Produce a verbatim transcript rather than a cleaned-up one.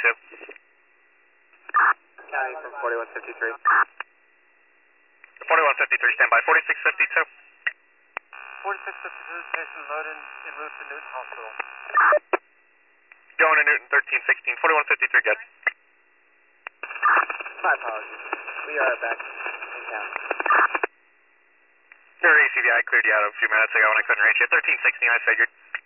fifty-two. County from forty-one fifty-three. forty-one fifty-three, stand by. forty-six fifty-two. forty-six fifty-two, patient loaded en route to Newton Hospital. Going to Newton, thirteen sixteen. forty-one fifty-three, good. My apologies. We are back in town. Your A C V I cleared you out a few minutes ago when I couldn't reach you. thirteen sixteen, I figured.